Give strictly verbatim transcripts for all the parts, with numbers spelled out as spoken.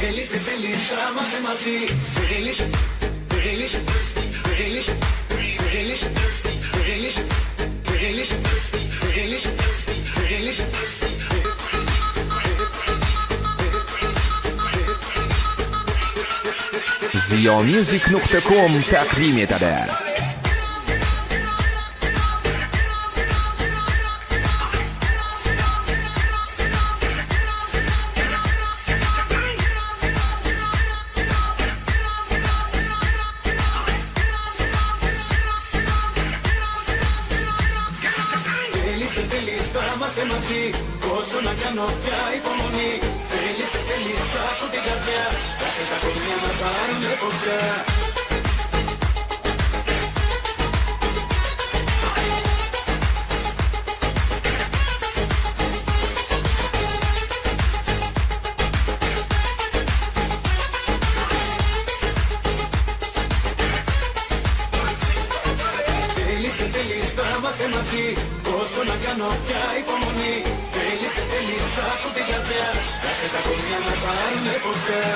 Θέλεις, δεν θέλεις, θα είμαστε μαζί. Θέλεις, θέλεις, θέλεις, θέλεις, θέλεις, θέλεις, θέλεις, θέλεις. زیاموزیک نقطه کام تقدیم داده. Πόσο να κάνω πια υπομονή. Θέλεις, θέλεις, άκου την καρδιά. Κάσε τα κορμιά να πάρουνε φωτιά. Θέλεις, θέλεις, θα είμαστε μαζί. Πόσο να κάνω πια υπομονή. Θέλεις, θέλεις, άκου την καρδιά. Κάσε τα κορμιά να πάρουνε φωτιά.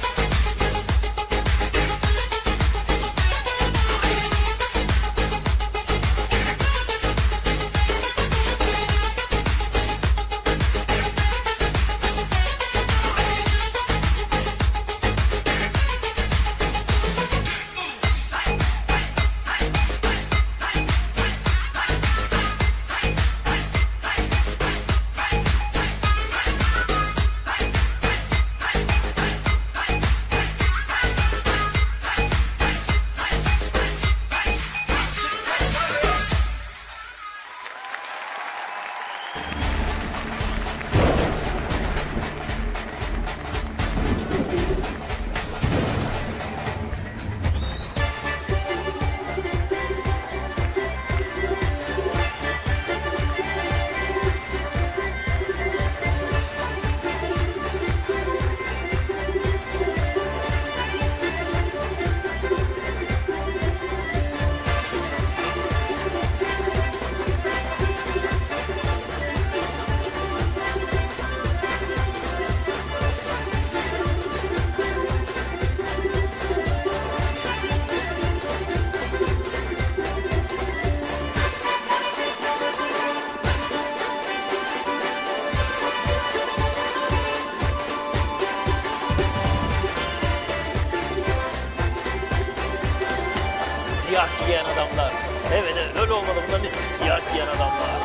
Siyah giyen adamlar. Evet evet öyle olmalı. Bunların ismi siyah giyen adamlar.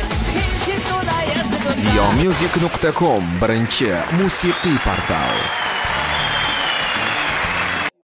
زیاموزیک نقطه کام برنچه موسیقی پرتاو